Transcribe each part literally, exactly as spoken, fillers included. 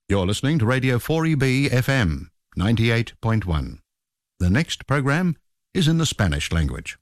You're listening to Radio four E B F M ninety-eight point one. The next program is in the Spanish language.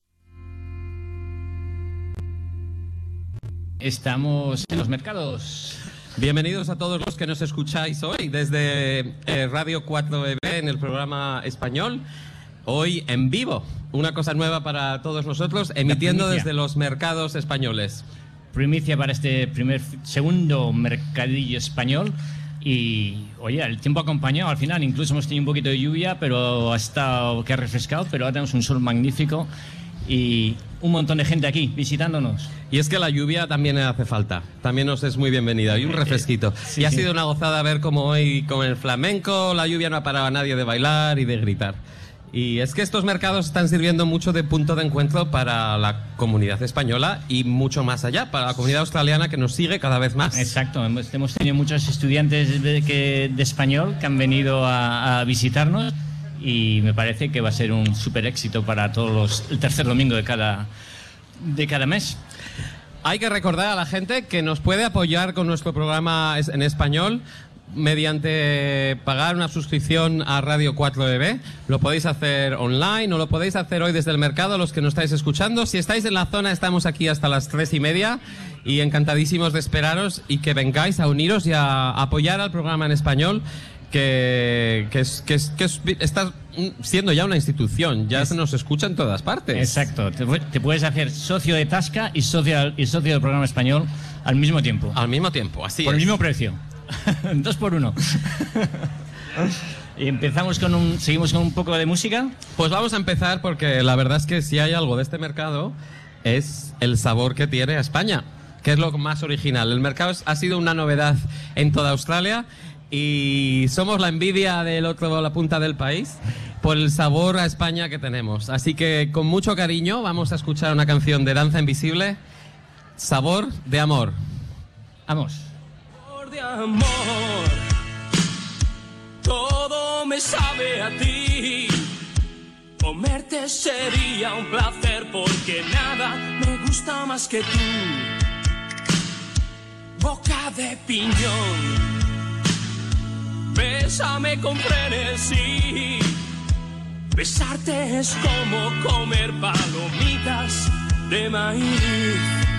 Estamos en los mercados. Bienvenidos a todos los que nos escucháis hoy desde eh, Radio cuatro E B en el programa español. Hoy en vivo, una cosa nueva para todos nosotros, emitiendo desde los mercados españoles. Primicia para este primer, segundo mercadillo español. Y, oye, el tiempo ha acompañado al final. Incluso hemos tenido un poquito de lluvia, pero ha estado que ha refrescado. Pero ahora tenemos un sol magnífico y un montón de gente aquí visitándonos. Y es que la lluvia también hace falta. También nos es muy bienvenida. Y un refresquito. Sí, y ha sí. sido una gozada ver cómo hoy con el flamenco la lluvia no ha parado a nadie de bailar y de gritar. Y es que estos mercados están sirviendo mucho de punto de encuentro para la comunidad española y mucho más allá, para la comunidad australiana que nos sigue cada vez más. Exacto, hemos, hemos tenido muchos estudiantes de, que, de español que han venido a, a visitarnos y me parece que va a ser un súper éxito para todos los, el tercer domingo de cada, de cada mes. Hay que recordar a la gente que nos puede apoyar con nuestro programa en español mediante pagar una suscripción a Radio cuatro E B. Lo podéis hacer online o lo podéis hacer hoy desde el mercado, los que nos estáis escuchando. Si estáis en la zona, estamos aquí hasta las tres y media y encantadísimos de esperaros y que vengáis a uniros y a apoyar al programa en español, que, que, es, que, es, que es, está siendo ya una institución, ya se nos escucha en todas partes. Exacto, te, te puedes hacer socio de Tasca y socio, y socio del programa español al mismo tiempo. Al mismo tiempo, así Por es. el mismo precio. Dos por uno. Y empezamos con un, seguimos con un poco de música. Pues vamos a empezar porque la verdad es que si hay algo de este mercado es el sabor que tiene a España, que es lo más original. El mercado es, ha sido una novedad en toda Australia y somos la envidia del otro, la punta del país, por el sabor a España que tenemos. Así que con mucho cariño vamos a escuchar una canción de Danza Invisible, Sabor de Amor. Vamos. De amor, todo me sabe a ti. Comerte sería un placer porque nada me gusta más que tú. Boca de piñón, bésame con frenesí. Besarte es como comer palomitas de maíz.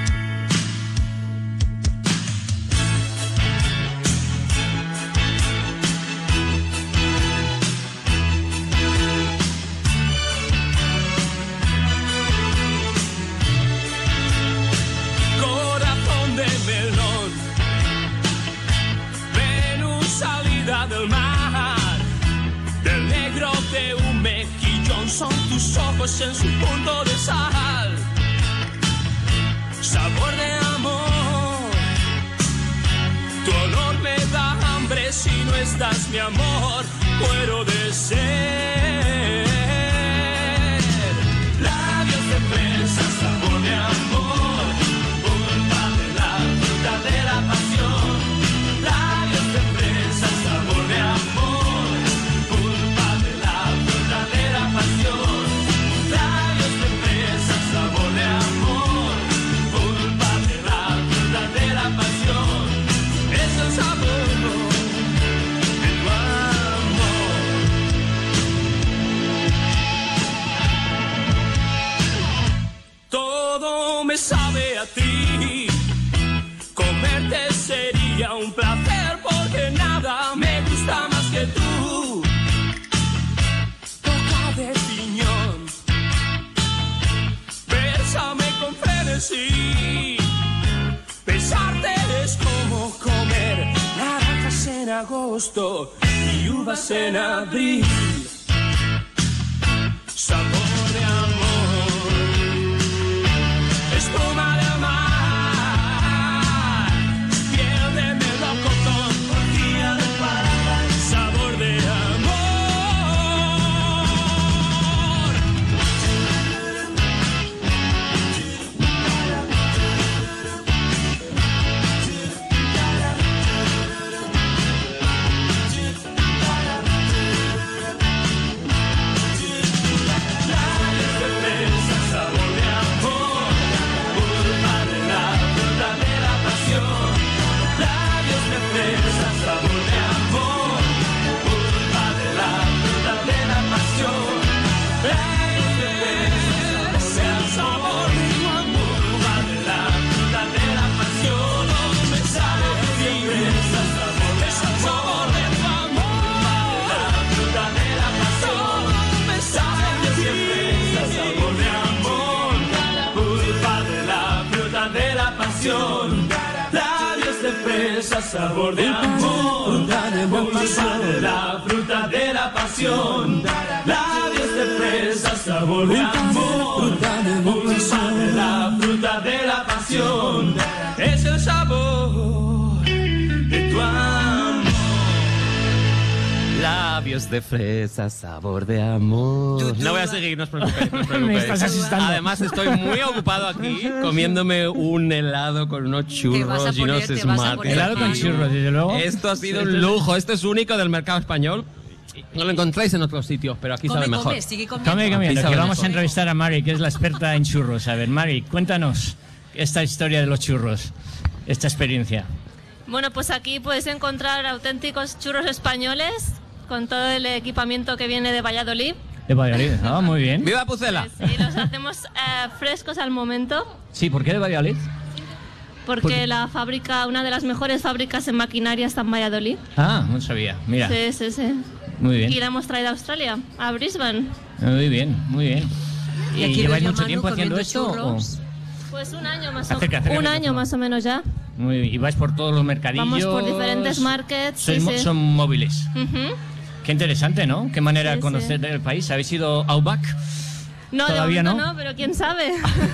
Del mar, del negro de un mejillón son tus ojos en su punto de sal. Sabor de amor, tu olor me da hambre si no estás, mi amor, muero de sed. Labios de fresa, sabor de amor, pulpa de la fruta de la pasión. Labios de fresa, sabor de amor, pulpa de la fruta de la pasión. Labios de fresa, sabor de amor, pulpa de la fruta de la pasión. Es el sabor de tu amor. Todo me sabe a ti. Comerte sería un placer porque nada me gusta más que tú. Boca de piñón, bésame con frenesí. Besarte es como comer naranjas en agosto y uvas en abril. Sabor de amor, espuma de mar. Sabor de amor. sabor de amor, pulpa de la fruta de la pasión, labios de fresa, sabor de amor, pulpa de la fruta de la pasión, es el sabor de tu amor. Labios de fresa, sabor de amor. No voy a seguir, no os preocupéis, no os preocupéis. Me estás asustando. Además, estoy muy ocupado aquí comiéndome un helado con unos Te vas a churros y unos poner, te vas a smarties. poner. Helado con churros, desde luego. Esto ha sido un lujo, esto es único del mercado español. No lo encontráis en otros sitios, pero aquí Come, sabe mejor. come, sigue comiendo. Come comiendo, Aquí que sabe vamos a mejor. entrevistar a Mari, que es la experta en churros. A ver, Mari, cuéntanos esta historia de los churros, esta experiencia. Bueno, pues aquí puedes encontrar auténticos churros españoles con todo el equipamiento que viene de Valladolid. De Valladolid. Ah, muy bien. ¡Viva Pucela! Y los hacemos eh, frescos al momento Sí, ¿por qué de Valladolid? porque Porque- la fábrica, una de las mejores fábricas en maquinaria está en Valladolid. Ah, no sabía. Mira, Sí, sí, sí. muy Y bien. la hemos traído a Australia, a Brisbane. Muy bien, muy bien. Y ¿Y aquí lleváis doña mucho Manu tiempo haciendo comiendo esto? churros. Pues un año más o Acerca, acerca un el año micrófono. más o menos ya. o- Muy bien. ¿Y vais por todos los mercadillos? Vamos por diferentes markets. Sois Sí, mo- sí. Son móviles. Ujú. Qué interesante, ¿no? Qué manera Sí, de conocer sí. el país. ¿Habéis ido a Outback? No, de Todavía momento no. no, pero quién sabe.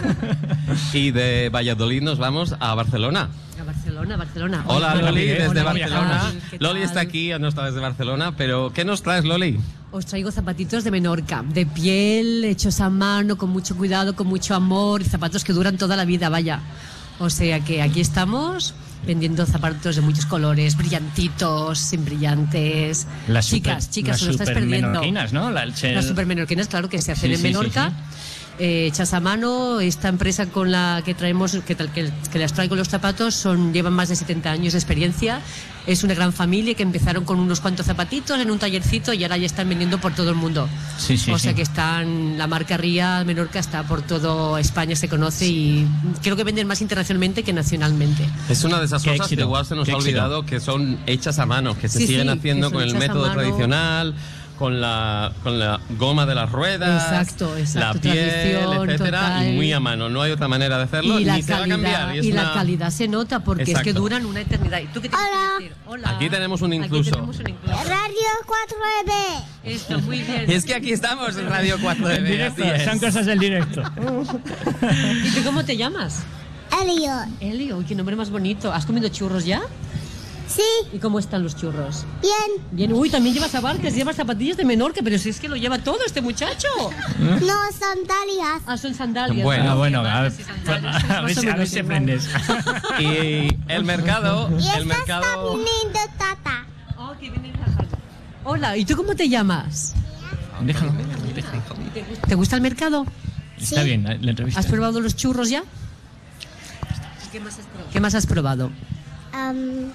Y de Valladolid nos vamos a Barcelona. A Barcelona, Barcelona. Hola Hola, Loli, Miguel. desde Hola, Barcelona. Miguel. ¿Qué Loli tal? está aquí, no está desde Barcelona, pero ¿qué nos traes, Loli? Os traigo zapatitos de Menorca, de piel, hechos a mano, con mucho cuidado, con mucho amor, y zapatos que duran toda la vida, vaya. O sea que aquí estamos vendiendo zapatos de muchos colores, brillantitos, sin brillantes. Las super- chicas, chicas, las os lo estáis super perdiendo. menorquinas, ¿no? La- el- Las supermenorquinas, claro, que se hacen Sí, en sí, sí, Menorca. sí. eh, hechas a mano. Esta empresa con la que traemos, que, tal- que, que les traigo los zapatos, son, llevan más de setenta años de experiencia. Es una gran familia que empezaron con unos cuantos zapatitos en un tallercito y ahora ya están vendiendo por todo el mundo. Sí, sí, o sea sí. que están, la marca Ría Menorca está por todo España, se conoce y creo que venden más internacionalmente que nacionalmente. Es una de esas Qué cosas éxito, que igual se nos qué ha éxito. olvidado, que son hechas a mano, que se Sí, siguen sí, haciendo que son con el hechas a método mano. tradicional, con la, con la goma de las ruedas, Exacto, exacto, la piel, tradición, etcétera, total. y muy a mano. No hay otra manera de hacerlo, Y la ni se va a calidad, cambiar. es y la una- calidad se nota porque es que Exacto. duran una eternidad. ¿Y tú qué tienes que decir? Hola. Aquí tenemos un Aquí incluso. tenemos un incluso. Radio cuatro B. Esto, muy bien. Y es que aquí estamos en Radio cuatro En D. directo, así es. son cosas del directo. ¿Y tú cómo te llamas? Elliot. Eli, uy, qué nombre más bonito. ¿Has comido churros ya? Sí, ¿Y cómo están los churros? bien. Bien, uy, también llevas abarques, llevas zapatillas de Menorca, pero si es que lo lleva todo este muchacho. No, sandalias. Ah, son sandalias. Bueno. Ah, bueno, Vale, a ver, sí, sandalias. a ver Más o si- a ver menos si igual. aprendes. Y el mercado, Y el esta está mercado. lindo, tata. Oh, que viene relajado. Hola, ¿y tú cómo te llamas? Déjalo. ¿Te gusta el mercado? Está bien, la la entrevista. ¿Has probado los churros ya? ¿Qué más has probado? ¿Qué más has probado? Am,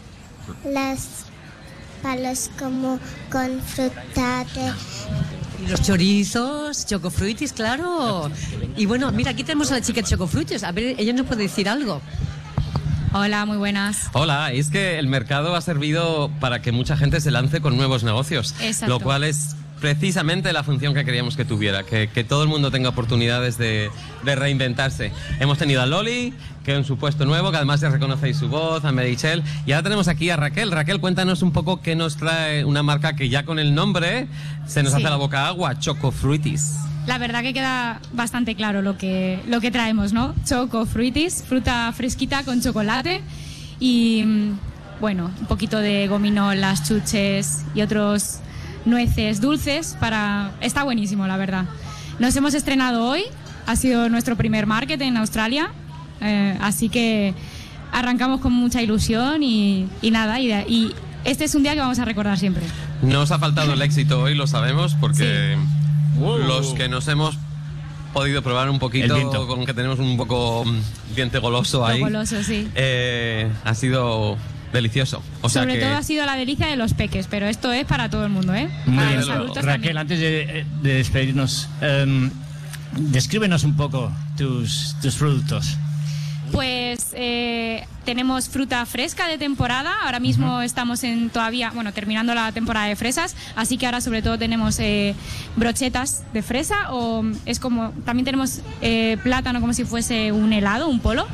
las palos como con fruta de... Y los chorizos, chocofruitis, claro. Y bueno, mira, aquí tenemos a la chica de chocofruitis. A ver, ella nos puede decir algo. Hola, muy buenas. Hola, es que el mercado ha servido para que mucha gente se lance con nuevos negocios, Exacto. lo cual es precisamente la función que queríamos que tuviera, que, que todo el mundo tenga oportunidades de, de reinventarse. Hemos tenido a Loli, que en su puesto nuevo, que además ya reconocéis su voz, a Merichel, y ahora tenemos aquí a Raquel. Raquel, cuéntanos un poco qué nos trae una marca que ya con el nombre se nos Sí. hace la boca agua, Chocofruitis. La verdad que queda bastante claro lo que, lo que traemos, ¿no? Choco fruitis, fruta fresquita con chocolate y, mm, bueno, un poquito de gominolas, chuches y otros nueces dulces para... Está buenísimo, la verdad. Nos hemos estrenado hoy, ha sido nuestro primer market en Australia, eh, así que arrancamos con mucha ilusión y, y nada, y, de- y este es un día que vamos a recordar siempre. Nos ha faltado el éxito hoy, lo sabemos, porque Wow. los que nos hemos podido probar un El poquito, viento. con que tenemos un poco mm, diente goloso ahí, Goloso, sí. eh, ha sido delicioso. O sea Sobre que todo ha sido la delicia de los peques, pero esto es para todo el mundo, ¿eh? Muy Para bien. los adultos Raquel, también. antes de, de despedirnos, em, descríbenos un poco tus, tus productos. Pues eh, tenemos fruta fresca de temporada. Ahora mismo estamos en todavía, bueno, terminando la temporada de fresas, así que ahora sobre todo tenemos eh, brochetas de fresa o es como también tenemos eh, plátano como si fuese un helado, un polo.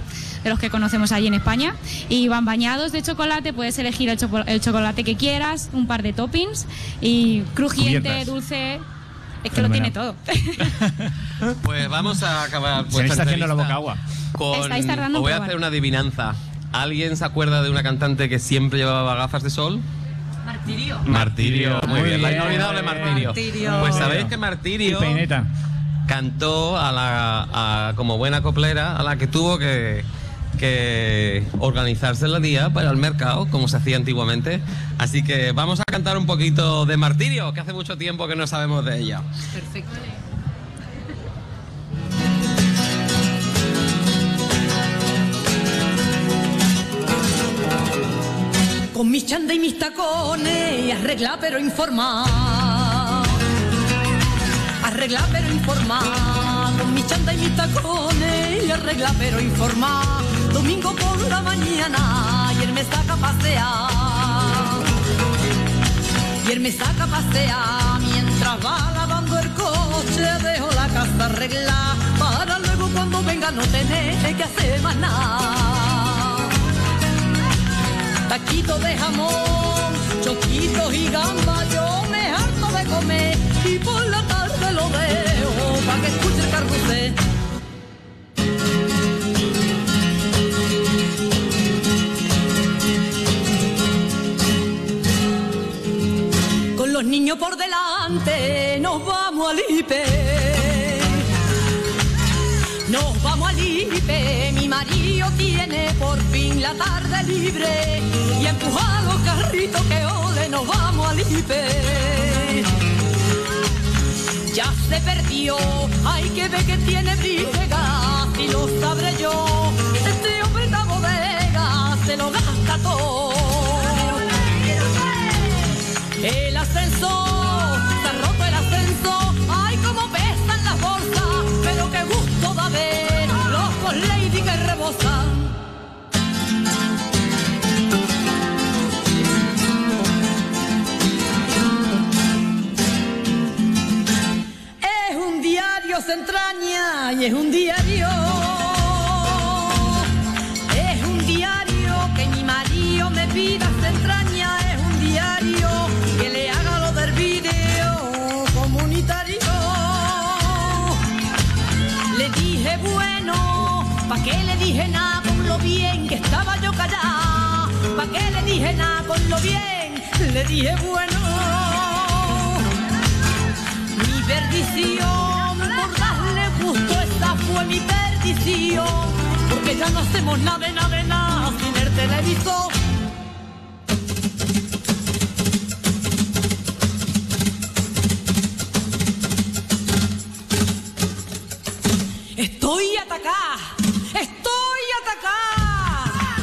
de los que conocemos allí en España. Y van bañados de chocolate, puedes elegir el, choco- el chocolate que quieras, un par de toppings y crujiente, Cubiertas. dulce. Es que lo tiene todo. Pues vamos a acabar. Se me está vuestra haciendo la boca entrevista agua. Con... Estáis tardando Os en voy a probar. hacer una adivinanza. ¿Alguien se acuerda de una cantante que siempre llevaba gafas de sol? Martirio. Martirio. Muy, Muy bien, la bien. inolvidable Martirio. Martirio. Pues sabéis que Y Martirio peineta. cantó a la, a, como buena coplera, a la que tuvo que, que organizarse el día para el mercado, como se hacía antiguamente. Así que vamos a cantar un poquito de Martirio, que hace mucho tiempo que no sabemos de ella. Perfecto. Con mis chanda y mis tacones, arregla pero informa. Arregla pero informa. Con mis chanda y mis tacones, arregla pero informa. Domingo por la mañana, y él me saca a pasear. Y él me saca a pasear mientras va lavando el coche. Dejo la casa arreglada para luego cuando venga no tener que hacer más nada. Taquito de jamón, choquitos y gamba, yo me harto de comer y por la tarde lo dejo para que escuche el carrusel. Con los niños por delante nos vamos al Ipe. Nos vamos al Ipe, mi marido tiene por fin la tarde libre y a empujar los carritos que ole, nos vamos al Ipe. Ya se perdió, hay que ver que tiene briga, si lo sabré yo, este hombre en la bodega se lo gasta todo. El ascensor, se ha roto el ascensor, ay como pesan las bolsas, pero qué gusto da ver los con lady que rebosan. Es un diario se entraña y es un diario, es un diario que mi marido me pida se entraña, es un diario que le haga lo del video comunitario. Le dije bueno, ¿pa' qué le dije nada con lo bien que estaba yo callada? ¿Pa' qué le dije nada con lo bien? Le dije bueno. Mi perdición, por darle gusto, esta fue mi perdición, porque ya no hacemos nada de nada de nada sin el televisor. Estoy atacada, estoy atacada,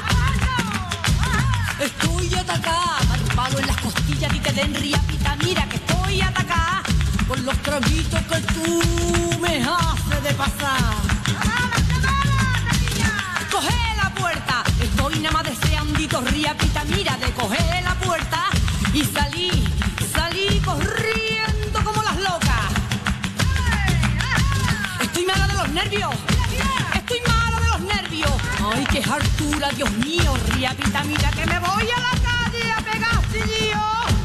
estoy atacada, el palo en las costillas y te den riapita, mira que estoy atacada, con los traguitos que tú me haces de pasar. Coge la puerta, estoy nada más deseandito, riapita, mira de coger la puerta y salí, salí corriendo como las locas. Estoy mala de los nervios, estoy mala de los nervios. Ay, qué hartura, Dios mío, riapita, mira que me voy a la calle a pegar chillillo.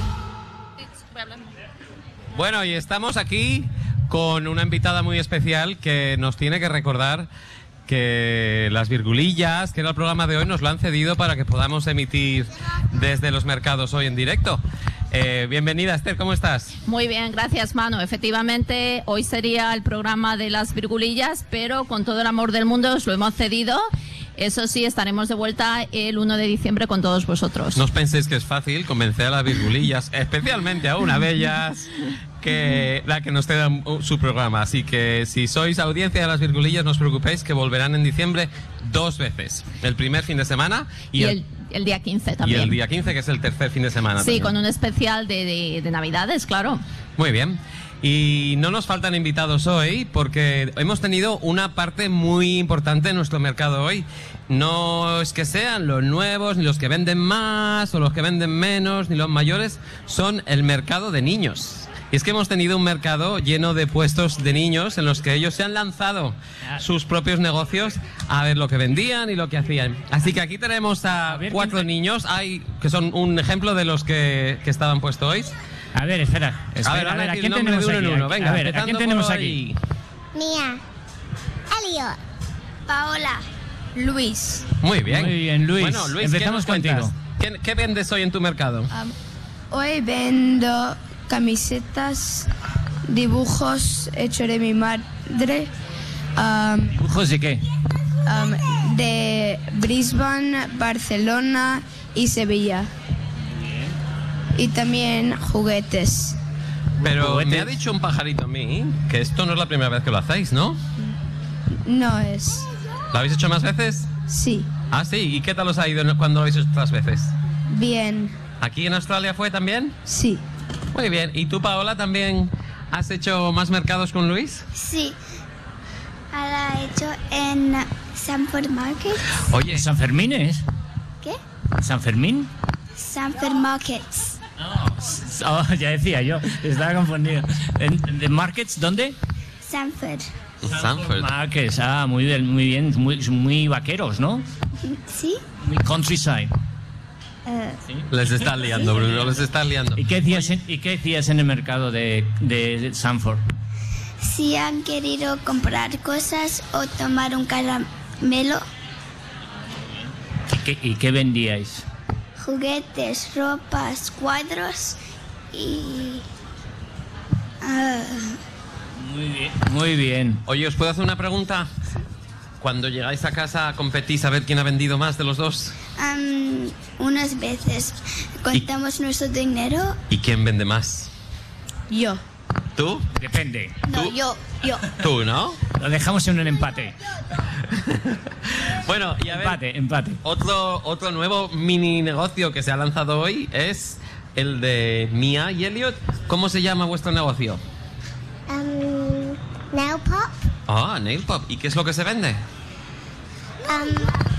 Bueno, y estamos aquí con una invitada muy especial que nos tiene que recordar que las virgulillas, que era el programa de hoy, nos lo han cedido para que podamos emitir desde los mercados hoy en directo. Eh, bienvenida, Esther, ¿cómo estás? Muy bien, gracias, Manu. Efectivamente, hoy sería el programa de las virgulillas, pero con todo el amor del mundo os lo hemos cedido. Eso sí, estaremos de vuelta el uno de diciembre con todos vosotros. No os penséis que es fácil convencer a las virgulillas, especialmente a una de ellas, que la que nos ceda su programa. Así que si sois audiencia de las virgulillas, no os preocupéis, que volverán en diciembre dos veces. El primer fin de semana y, Y el, el, el día quince y también. el día quince, que es el tercer fin de semana. Sí, también. con un especial de, de, de Navidades, claro. Muy bien. Y no nos faltan invitados hoy porque hemos tenido una parte muy importante en nuestro mercado hoy. No es que sean los nuevos, ni los que venden más, o los que venden menos, ni los mayores. Son el mercado de niños. Y es que hemos tenido un mercado lleno de puestos de niños en los que ellos se han lanzado sus propios negocios a ver lo que vendían y lo que hacían. Así que aquí tenemos a, a cuatro niños, hay que son un ejemplo de los que, que estaban puestos hoy. A ver, espera. espera a ver, a ver, ¿a quién nombre tenemos de uno aquí? en uno. Venga, a ver, ¿a quién tenemos aquí? Mía, Elliot, Paola, Luis. Muy bien. Muy bien, Luis. Bueno, Luis, empezamos ¿qué nos contigo. cuentas? ¿Qué, ¿Qué vendes hoy en tu mercado? Um, hoy vendo camisetas, dibujos hechos de mi madre. Um, ¿Dibujos de qué? um, de Brisbane, Barcelona y Sevilla. Y también juguetes. Pero Juguetes. me ha dicho un pajarito a mí que esto no es la primera vez que lo hacéis, ¿no? No es. ¿Lo habéis hecho más veces? Sí. Ah, sí. ¿Y qué tal os ha ido cuando lo habéis hecho otras veces? Bien. ¿Aquí en Australia fue también? Sí. Muy bien. ¿Y tú, Paola, también has hecho más mercados con Luis? Sí. Ahora he hecho en Sanford Market. Oye, ¿San Fermín es? ¿Qué? ¿San Fermín? Sanford Markets. Oh, ya decía yo, estaba confundido. ¿En, ¿De Markets dónde? Sanford. Sanford. Markets, ah, muy bien, muy bien, muy, muy vaqueros, ¿no? ¿Sí? Muy countryside. Eh, Les estás liando, Bruno, les estás liando. ¿Y qué hacías en, y qué hacías en el mercado de, de Sanford? si han querido comprar cosas o tomar un caramelo, ¿Y qué, y qué vendíais? juguetes, ropas, cuadros y... ah, Muy bien. Muy bien. Oye, ¿os puedo hacer una pregunta? Cuando llegáis a casa, competís a ver quién ha vendido más de los dos. am, unas veces contamos nuestro dinero. ¿Y quién vende más? Yo. ¿Tú? Depende. No, ¿Tú? yo, yo. Tú, ¿no? Lo dejamos en un empate. Bueno, y a ver, Empate, empate. otro, otro nuevo mini negocio que se ha lanzado hoy es el de Mia y Elliot. ¿Cómo se llama vuestro negocio? Am, nail pop. Ah, Nail Pop. ¿Y qué es lo que se vende? Am,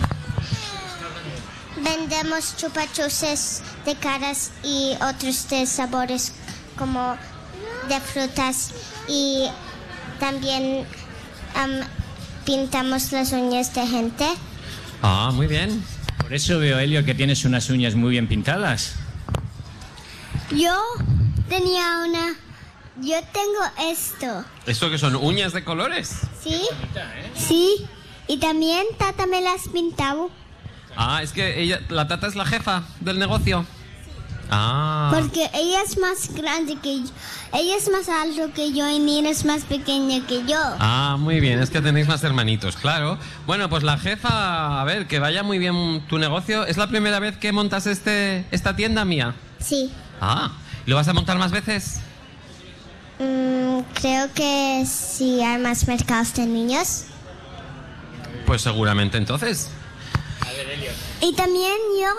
vendemos chupachuses de caras y otros de sabores como de frutas y también am, pintamos las uñas de gente. Ah, muy bien. Por eso veo, Elio, que tienes unas uñas muy bien pintadas. Yo tenía una... Yo tengo esto. ¿Esto que son uñas de colores? ¿Sí? Sí. Y también Tata me las pintado. Ah, es que ella, la Tata es la jefa del negocio. Ah. Porque ella es más grande que yo. Ella es más alto que yo y Nina es más pequeña que yo. Ah, muy bien, es que tenéis más hermanitos, claro. Bueno, pues la jefa, a ver, que vaya muy bien tu negocio. ¿Es la primera vez que montas este, esta tienda mía? Sí. Ah, ¿lo vas a montar más veces? Mm, creo que sí hay más mercados de niños. Pues seguramente entonces. Y también yo...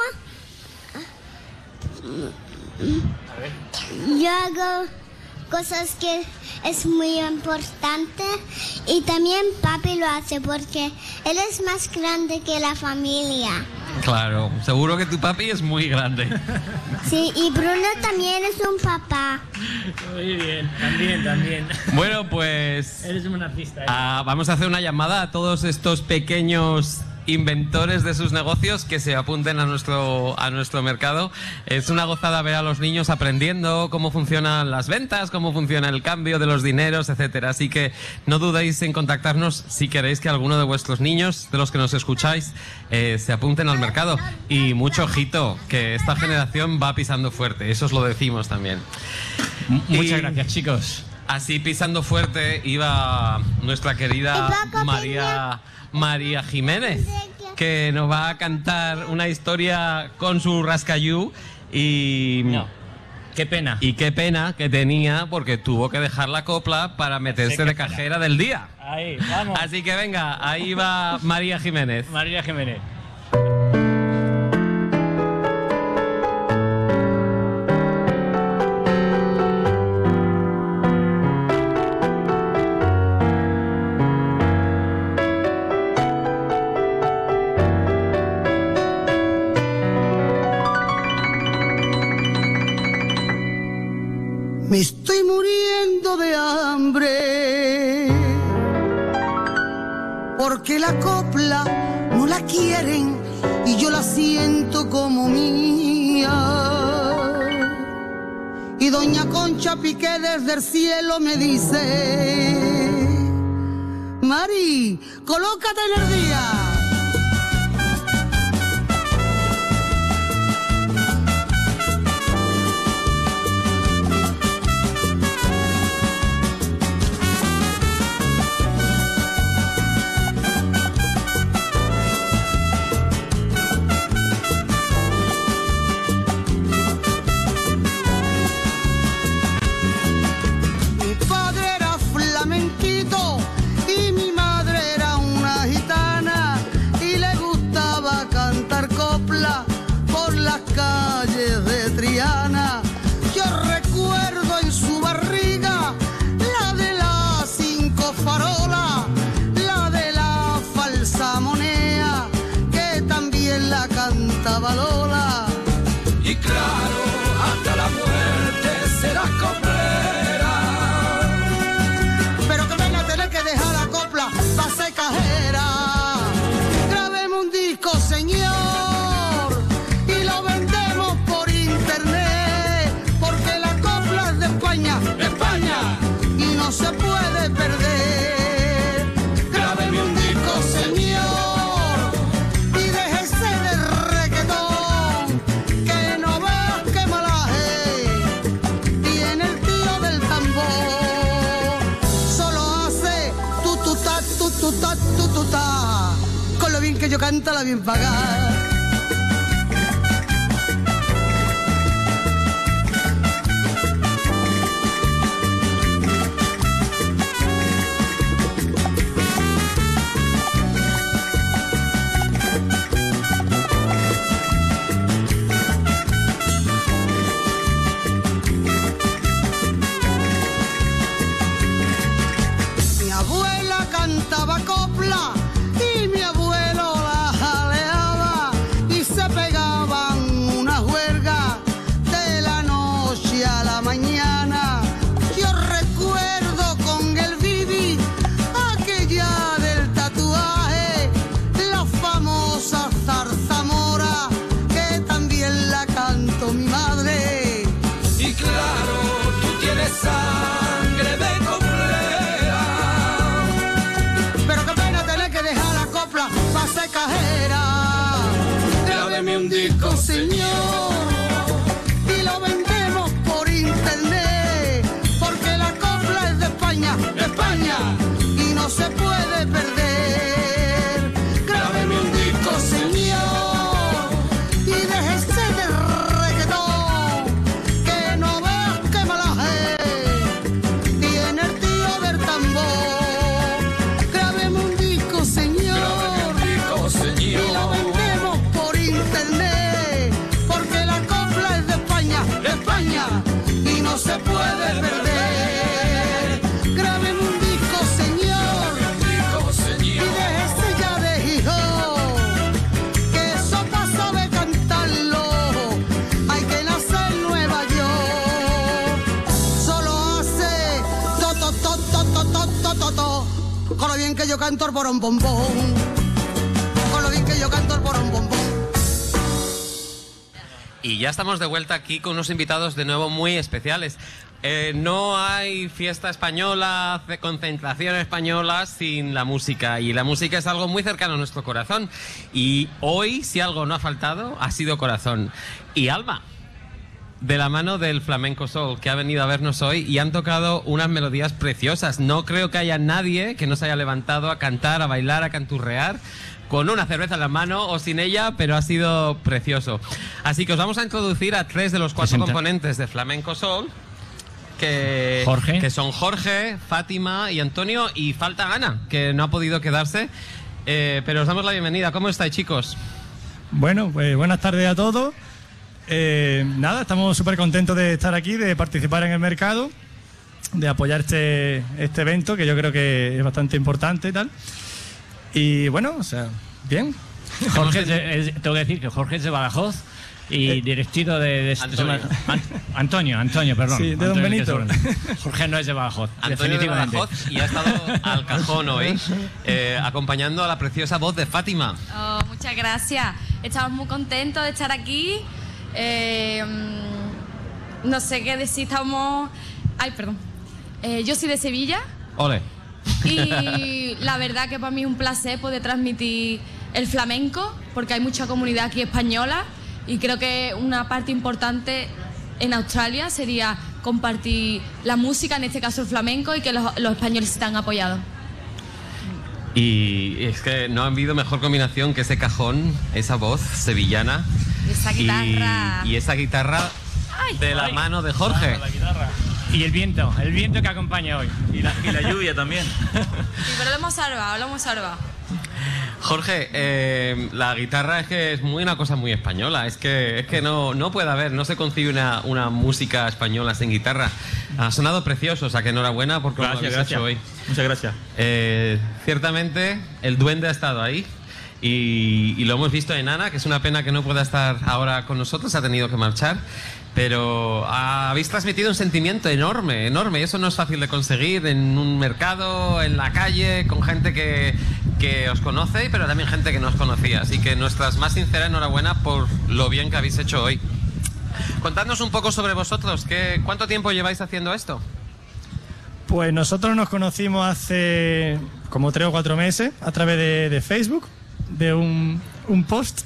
Yo hago cosas que es muy importante y también papi lo hace porque él es más grande que la familia. Claro, seguro que tu papi es muy grande. Sí, y Bruno también es un papá. Muy bien, también, también. Bueno, pues Eres un artista. ¿eh? ah, vamos a hacer una llamada a todos estos pequeños inventores de sus negocios que se apunten a nuestro, a nuestro mercado. Es una gozada ver a los niños aprendiendo cómo funcionan las ventas, cómo funciona el cambio de los dineros, etcétera. Así que no dudéis en contactarnos si queréis que alguno de vuestros niños, de los que nos escucháis, eh, se apunten al mercado. Y mucho ojito, que esta generación va pisando fuerte, eso os lo decimos también. M- Muchas Y- gracias, chicos. Así pisando fuerte iba nuestra querida Y poco María, María Jiménez, que nos va a cantar una historia con su rascayú y... No, qué pena. Y qué pena que tenía porque tuvo que dejar la copla para meterse de cajera del día. Ahí, vamos. Así que venga, ahí va María Jiménez. María Jiménez. Me estoy muriendo de hambre, porque la copla no la quieren y yo la siento como mía. Y doña Concha Piqué desde el cielo me dice: Mari, colócate en el día. Calles de Triana, yo recuerdo en su barriga la de las cinco farolas, la de la falsa moneda, que también la cantaba Lola. Y claro, hasta la muerte serás coplera. Pero que ven a tener que dejar la copla pa' ser cajera. Grábeme un disco, señor, España, y no se puede perder. Grábeme un disco, señor, y déjese de reggaetón, que no veas que malaje tiene el tío del tambor. Solo hace tu tu ta, tu tu ta, tu tu ta, con lo bien que yo canto, la bien pagada. Sangre de coplera. Pero qué pena tener que dejar la copla pa' ser cajera. Grábeme un disco, señor, y lo vendemos por internet, porque la copla es de España, de España, y no se puede perder. Grábeme un disco, señor, y déjese de reggaetón, que no veas que malaje tiene el tío del tambor. Grábeme un disco, señor, y lo vendemos por internet, porque la copla es de España, de España, y no se puede perder. Grábeme un disco, señor, y déjese ya de hijo, que eso pasa de cantarlo, hay que nacer en Nueva York. Solo hace to to to to to to to to to, con lo bien que yo canto el porón bombón, con lo bien que yo canto el porón bombón. Y ya estamos de vuelta aquí con unos invitados de nuevo muy especiales. Eh, no hay fiesta española, ce- concentración española sin la música. Y la música es algo muy cercano a nuestro corazón. Y hoy, si algo no ha faltado, ha sido corazón. Y Alma, de la mano del Flamenco Soul, que ha venido a vernos hoy y han tocado unas melodías preciosas. No creo que haya nadie que no se haya levantado a cantar, a bailar, a canturrear, con una cerveza en la mano o sin ella, pero ha sido precioso. Así que os vamos a introducir a tres de los cuatro Presenta. componentes de Flamenco Soul, que, Jorge. que son Jorge, Fátima y Antonio, y falta Ana, que no ha podido quedarse, eh, pero os damos la bienvenida. ¿Cómo estáis, chicos? Bueno, pues buenas tardes a todos. Eh, nada, estamos súper contentos de estar aquí, de participar en el mercado, de apoyar este, este evento, que yo creo que es bastante importante y tal. Y bueno, o sea, bien. Jorge, es de- es- tengo que decir que Jorge es de Badajoz, y directito de, de Antonio. An- Antonio, Antonio, perdón. Sí, de Don Antonio, Benito. que es Jorge. Jorge no es de Badajoz, Antonio de definitivamente. Badajoz, y ha estado al cajón hoy, eh, acompañando a la preciosa voz de Fátima. Oh, muchas gracias. Estamos muy contentos de estar aquí. Eh, mm, no sé qué decir, estamos... Ay, perdón. Eh, yo soy de Sevilla Ole. y la verdad que para mí es un placer poder transmitir el flamenco, porque hay mucha comunidad aquí española y creo que una parte importante en Australia sería compartir la música, en este caso el flamenco, y que los, los españoles están apoyados. Y es que no ha habido mejor combinación que ese cajón, esa voz sevillana Esa y, guitarra. y esa guitarra de la mano de Jorge. Y el viento, el viento que acompaña hoy. Y la, y la lluvia también. Sí, pero lo hemos salvado, lo hemos salvado. Jorge, eh, la guitarra es que es muy una cosa muy española. Es que, es que no, no puede haber, no se concibe una, una música española sin guitarra. Ha sonado precioso, o sea que enhorabuena por cómo lo habéis Gracias, hecho hoy. gracias. Muchas gracias. Eh, ciertamente, el duende ha estado ahí y, y lo hemos visto en Ana, que es una pena que no pueda estar ahora con nosotros, ha tenido que marchar. Pero habéis transmitido un sentimiento enorme, enorme, y eso no es fácil de conseguir en un mercado, en la calle, con gente que, que os conoce, pero también gente que no os conocía. Así que nuestras más sinceras enhorabuena por lo bien que habéis hecho hoy. Contadnos un poco sobre vosotros, ¿qué, ¿cuánto tiempo lleváis haciendo esto? Pues nosotros nos conocimos hace como tres o cuatro meses a través de, de Facebook, de un, un post,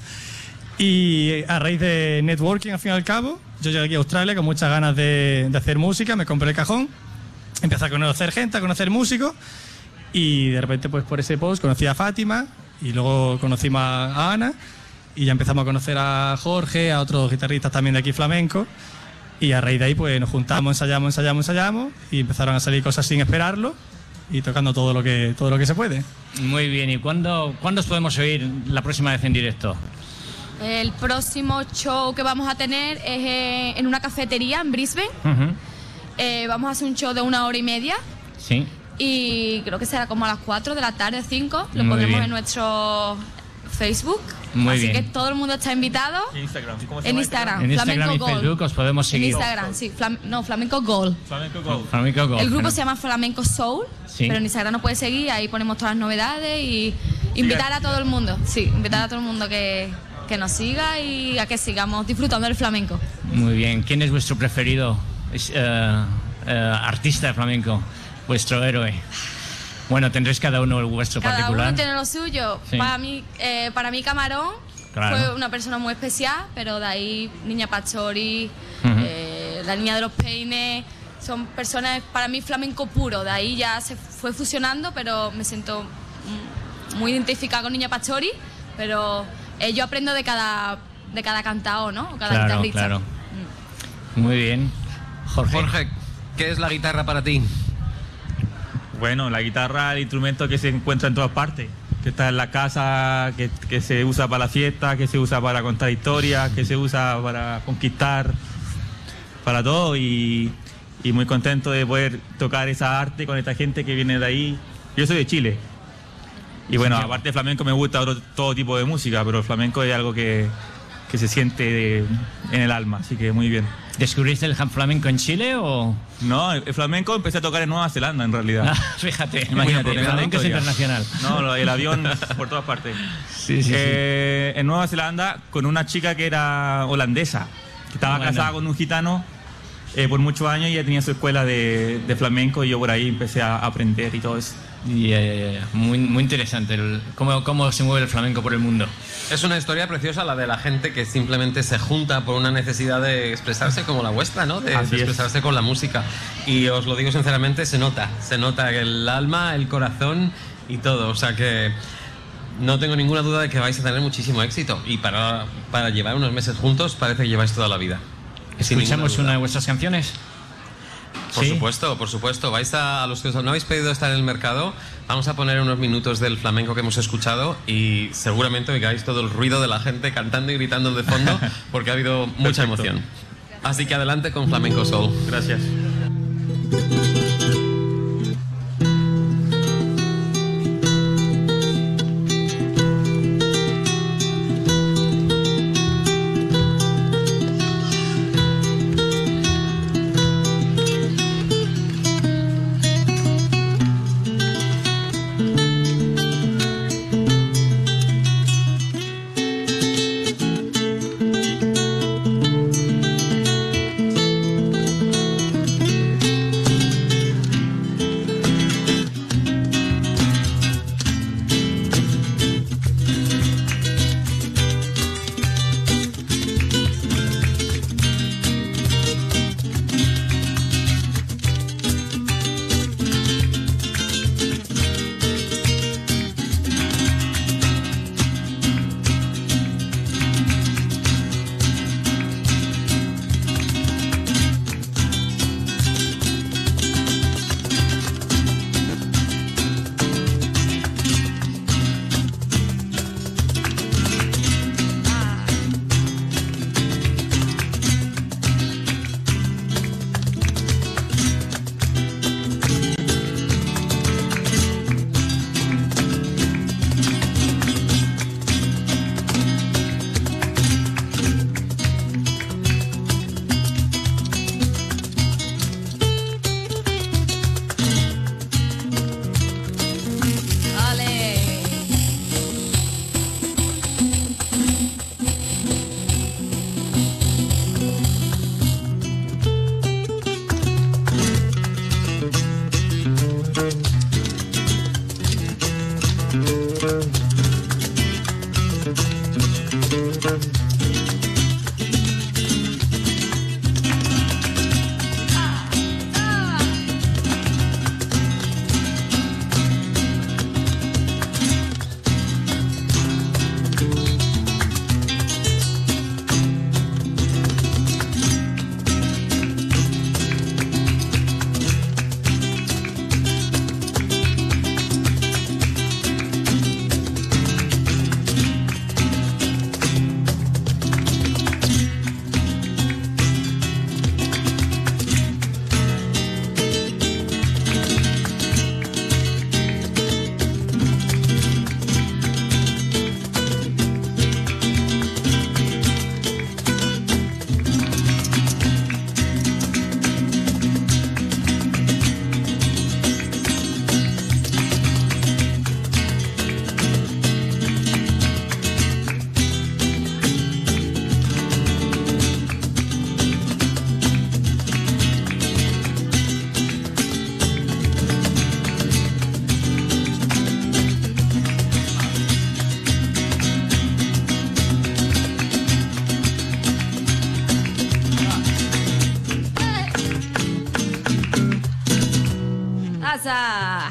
y a raíz de networking, al fin y al cabo, yo llegué aquí a Australia con muchas ganas de, de hacer música, me compré el cajón, empecé a conocer gente, a conocer músicos, y de repente pues por ese post conocí a Fátima, y luego conocimos a Ana, y ya empezamos a conocer a Jorge, a otros guitarristas también de aquí flamenco, y a raíz de ahí pues nos juntamos, ensayamos, ensayamos, ensayamos, y empezaron a salir cosas sin esperarlo, y tocando todo lo que, todo lo que se puede. Muy bien, ¿y cuándo, cuándo os podemos oír la próxima vez en directo? El próximo show que vamos a tener es eh, en una cafetería en Brisbane. Uh-huh. Eh, vamos a hacer un show de una hora y media Sí. y creo que será como a las cuatro de la tarde, cinco. Lo Muy pondremos bien. en nuestro Facebook. Muy Así bien. que todo el mundo está invitado. En Instagram. ¿Cómo se En llama Instagram. En Instagram Flamenco y Gold. Facebook os podemos En seguir. Instagram, sí. Flam- no, Flamenco Gold. Flamenco Gold. Flamenco Gold. El grupo se llama Flamenco Soul, Sí. pero en Instagram nos puede seguir, ahí ponemos todas las novedades y invitar a todo el mundo, sí, invitar a todo el mundo que, que nos siga y a que sigamos disfrutando del flamenco. Muy bien. ¿Quién es vuestro preferido es, eh, eh, artista de flamenco? Vuestro héroe. Bueno, tendréis cada uno el vuestro Cada particular. uno tiene lo suyo. Sí. Para mí, eh, para mí Camarón Claro. fue una persona muy especial, pero de ahí Niña Pachori, Ujú. eh, la Niña de los Peines, son personas para mí flamenco puro. De ahí ya se fue fusionando, pero me siento mm, muy identificada con Niña Pachori, pero eh, yo aprendo de cada de cada cantao, ¿no? O cada Claro, guitarrista. claro. Muy bien. Jorge. Jorge, ¿qué es la guitarra para ti? Bueno, la guitarra es el instrumento que se encuentra en todas partes. Que está en la casa, que, que se usa para la fiesta, que se usa para contar historias, que se usa para conquistar, para todo. Y, y muy contento de poder tocar esa arte con esta gente que viene de ahí. Yo soy de Chile. Y bueno, aparte de flamenco me gusta otro, todo tipo de música, pero el flamenco es algo que, que se siente de- en el alma, así que muy bien. ¿Descubriste el flamenco en Chile o...? No, el el flamenco empecé a tocar en Nueva Zelanda en realidad. Ah, fíjate, Imagínate, el flamenco es historia. internacional. No, lo- el avión por todas partes. Sí, sí, Eh, En Nueva Zelanda con una chica que era holandesa, que estaba Bueno. casada con un gitano eh, por muchos años y ella tenía su escuela de, de flamenco y yo por ahí empecé a aprender y todo eso. Ya, ya, ya, ya. Muy, muy interesante el- cómo, cómo se mueve el flamenco por el mundo. Es una historia preciosa la de la gente que simplemente se junta por una necesidad de expresarse como la vuestra, ¿no? De, Así de es. expresarse con la música. Y os lo digo sinceramente, se nota. Se nota el alma, el corazón y todo. O sea que no tengo ninguna duda de que vais a tener muchísimo éxito. Y para, para llevar unos meses juntos parece que lleváis toda la vida. Sin ninguna ¿Escuchamos duda. una de vuestras canciones? Por Sí. supuesto, por supuesto. Vais a, a los que no habéis pedido estar en el mercado, vamos a poner unos minutos del flamenco que hemos escuchado y seguramente oigáis todo el ruido de la gente cantando y gritando de fondo porque ha habido mucha Perfecto. emoción. Así que adelante con Flamenco Soul. Gracias. casa.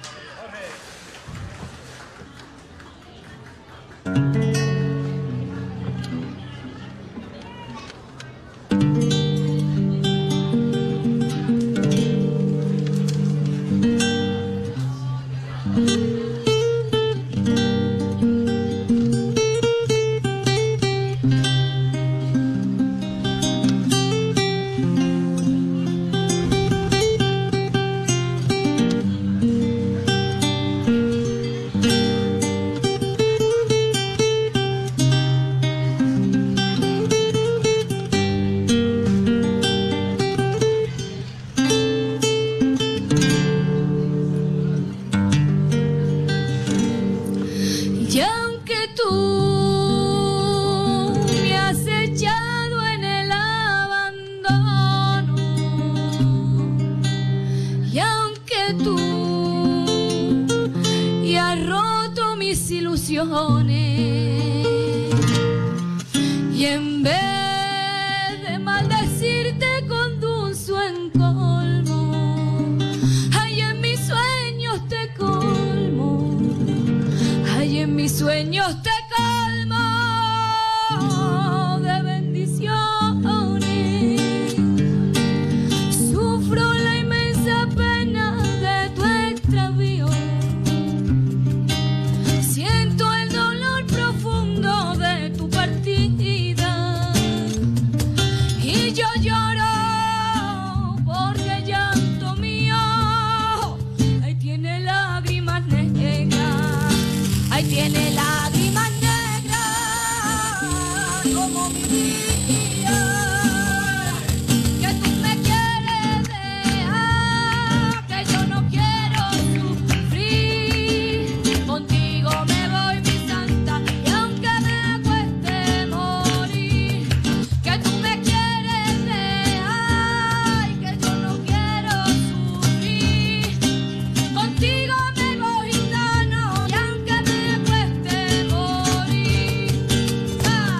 Y aunque tú me has echado en el abandono, y aunque tú y has roto mis ilusiones, y en vez de maldecirte con dulce en colmo, ay, en mis sueños te colmo, ay, en mis sueños te colmo de bendiciones. Sufro la inmensa pena de tu extravío, siento el dolor profundo de tu partida, y yo lloro porque el llanto mío ahí tiene lágrimas negras, ahí tiene lágrimas negras como mi vida. Que tú me quieres dejar, que yo no quiero sufrir. Contigo me voy, mi santa, y aunque me cueste morir. Que tú me quieres dejar, que yo no quiero sufrir. Contigo me voy, gitano, y aunque me cueste morir. Ah.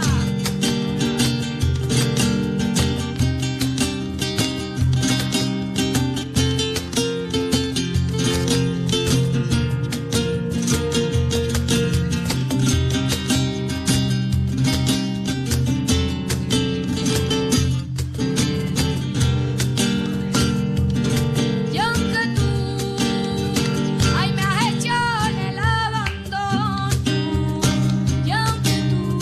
Y aunque tú, ay, me has hecho en el abandono, y aunque tú,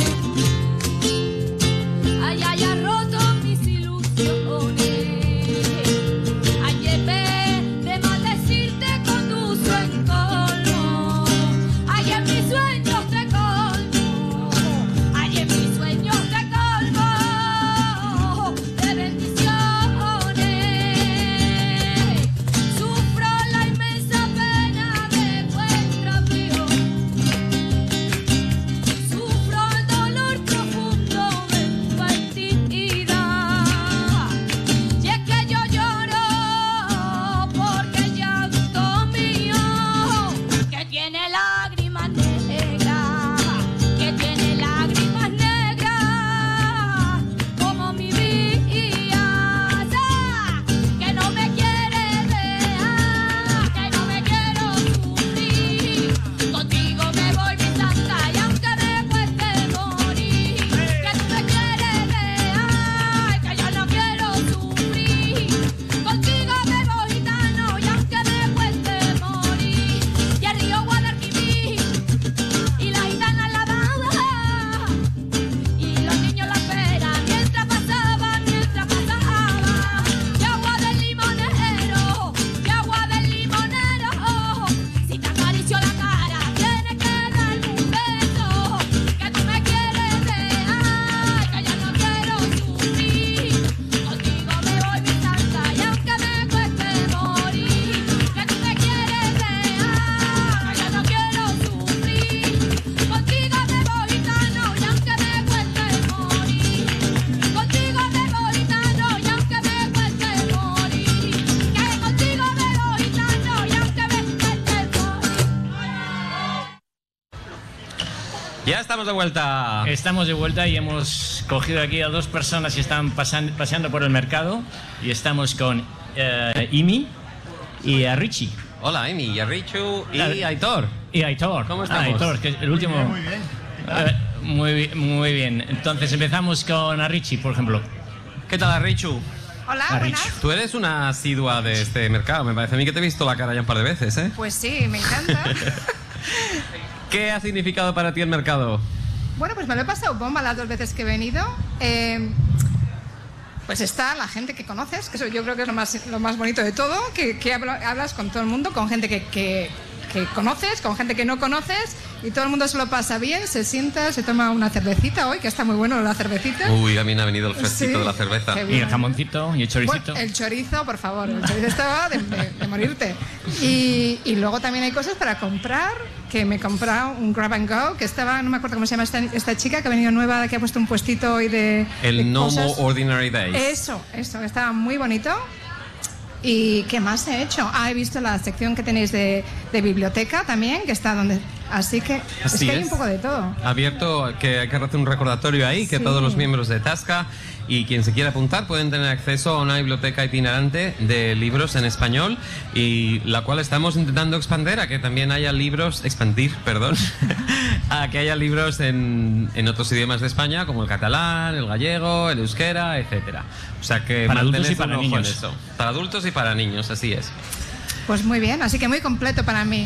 ay, hayas roto mis ilusiones, ay, en vez de maldecirte con dulce en colmo, ay, en mis sueños te colmo, ay, en mis sueños te colmo de bendiciones. Sufro la inmensa pena de tu extravío, sufro el dolor profundo de tu partida, y es que yo lloro porque el llanto mío que tiene lágrimas negras, que tiene lágrimas negras como mi vida. Que no me quiere dejar, que no me quiero sufrir. Contigo me voy, mi santa, y aunque me cueste morir. Que tú me quieres dejar, que yo no quiero sufrir. Contigo me voy, gitano, y aunque me cueste morir. Y el río Guadalquivir y la gitana la baja, y los niños la esperan mientras pasaba, mientras pasaba. Y agua del limonero, y agua del limonero, si te acaricio la cara tienes que darme un beso. Que tú me quieres dejar, que yo no quiero sufrir. Contigo me voy, mi santa, y aunque me cueste morir. Que tú me quieres dejar, que yo no quiero sufrir. Contigo me voy, gitano, y aunque me cueste morir. Contigo me voy, gitano, y aunque me cueste morir. Que contigo me voy, gitano, y aunque me cueste morir. Ya estamos de vuelta. Estamos de vuelta y hemos cogido aquí a dos personas que están pasan- paseando por el mercado, y estamos con eh, Imi y a Richie. Hola, Emi, y Richu y Claro. Aitor. Y Aitor. ¿Cómo estamos? Ah, Aitor, que es el último. Muy bien, muy bien. Muy, bi- muy bien. Entonces empezamos con Arrichi, por ejemplo. ¿Qué tal, Arrichu? Hola, Arrichu. buenas. Tú eres una asidua de este mercado. Me parece a mí que te he visto la cara ya un par de veces, ¿eh? Pues sí, me encanta. ¿Qué ha significado para ti el mercado? Bueno, pues me lo he pasado bomba las dos veces que he venido. Eh, pues está la gente que conoces, que eso yo creo que es lo más, lo más bonito de todo, que, que hablo- hablas con todo el mundo, con gente que, que, que conoces, con gente que no conoces, y todo el mundo se lo pasa bien, se sienta, se toma una cervecita hoy, que está muy bueno la cervecita. Uy, a mí me ha venido el fresquito Sí, de la cerveza. qué Y bien. el jamoncito y el choricito. Bueno, el chorizo, por favor, el chorizo estaba de, de- de morirte. Y, y luego también hay cosas para comprar, que me he comprado un grab and go, que estaba, no me acuerdo cómo se llama esta, esta chica, que ha venido nueva, que ha puesto un puestito hoy de... de El No cosas. More Ordinary Days. Eso, eso, estaba muy bonito. ¿Y qué más he hecho? Ah, he visto la sección que tenéis de, de biblioteca también, que está donde... Así que es Así que hay es. un poco de todo. Abierto, que hay que hacer un recordatorio ahí, que Sí. todos los miembros de Tasca y quien se quiera apuntar pueden tener acceso a una biblioteca itinerante de libros en español, y la cual estamos intentando expandir a que también haya libros, expandir, perdón, a que haya libros en, en otros idiomas de España, como el catalán, el gallego, el euskera, etcétera. O sea que Para adultos mantened y para un ojo en niños. eso. Para adultos y para niños, así es. Pues muy bien, así que muy completo para mí.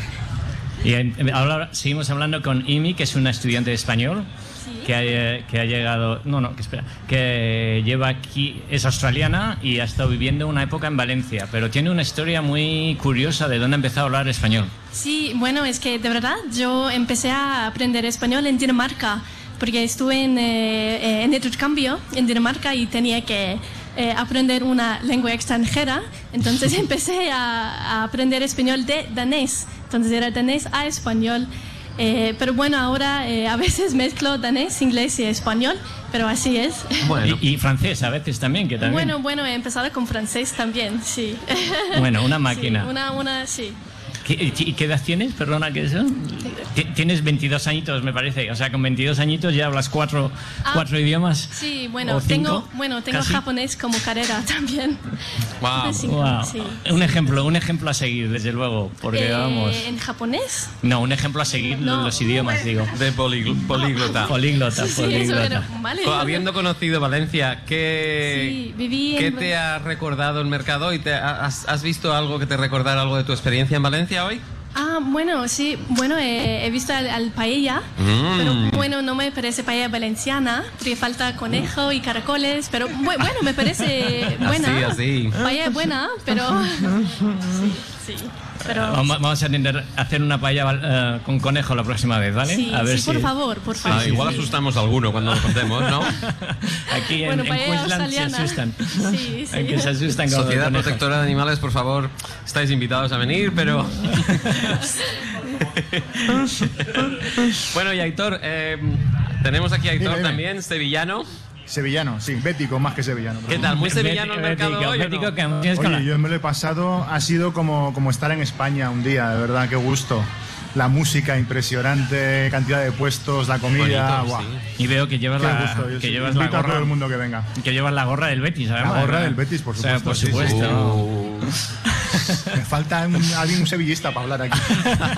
Y eh, ahora seguimos hablando con Imi, que es una estudiante de español. Que ha, eh, que ha llegado, no, no, que espera, que lleva aquí, es australiana y ha estado viviendo una época en Valencia, pero tiene una historia muy curiosa de dónde ha empezado a hablar español. Sí, bueno, es que de verdad yo empecé a aprender español en Dinamarca, porque estuve en, eh, en intercambio en Dinamarca y tenía que eh, aprender una lengua extranjera, entonces empecé a, a aprender español de danés, entonces era danés a español. Eh, pero bueno, ahora eh, a veces mezclo danés, inglés y español, pero así es. Bueno. Y, y francés a veces también, que también. Bueno, bueno, he empezado con francés también, sí. Bueno, una Sí, máquina. una, una, sí. ¿Qué, ¿Y qué edad tienes? Perdona, ¿qué es eso? Ti- Tienes veintidós añitos, me parece. O sea, con veintidós añitos ya hablas cuatro, Ah, cuatro idiomas. Sí, bueno, ¿O cinco? tengo, bueno, tengo ¿Casi? japonés como carrera también. Wow. Sí, Wow. sí. Un ejemplo, un ejemplo a seguir, desde luego, porque Eh, vamos. ¿En japonés? No, un ejemplo a seguir No. los idiomas, digo. De poligl- políglota. Políglota, Sí, eso políglota. era- vale. Co- Habiendo conocido Valencia, ¿qué, Sí, viví ¿qué en- te ha recordado el mercado? ¿Y te ha- has, has visto algo que te recordara algo de tu experiencia en Valencia hoy? Ah, bueno, sí, bueno, eh, he visto al, al paella, Mm. pero bueno, no me parece paella valenciana, porque falta conejo y caracoles, pero bu- bueno, me parece buena. Así, así. Paella buena, pero... Sí, sí, pero... Vamos, vamos a intentar hacer una paella eh, con conejo la próxima vez, ¿vale? Sí, a ver sí, si... por favor, por favor. Ah, igual asustamos a alguno cuando lo contemos, ¿no? Aquí en, Bueno, en paella Queensland se australiana. asustan. Sí, sí. Aquí se asustan con Sociedad los conejos. Protectora de Animales, por favor, estáis invitados a venir, pero... Bueno, y Aitor, eh, tenemos aquí a Aitor Dime, dime. también, sevillano. Sevillano, sí, bético más que sevillano. ¿Qué tal? ¿Muy sevillano el mercado hoy o no? Oye, yo me lo he pasado, ha sido como, como estar en España un día, de verdad, qué gusto. La música impresionante, cantidad de puestos, la comida, Bonito, guau. sí. Y veo que llevas Qué la, gusto, yo que sí, llevas la invito a gorra. todo el mundo que venga. Que llevas la gorra del Betis, además. La gorra ¿verdad? del Betis, por O sea, supuesto. por sí, sí, supuesto. sí. Me falta un, alguien, un sevillista para hablar aquí.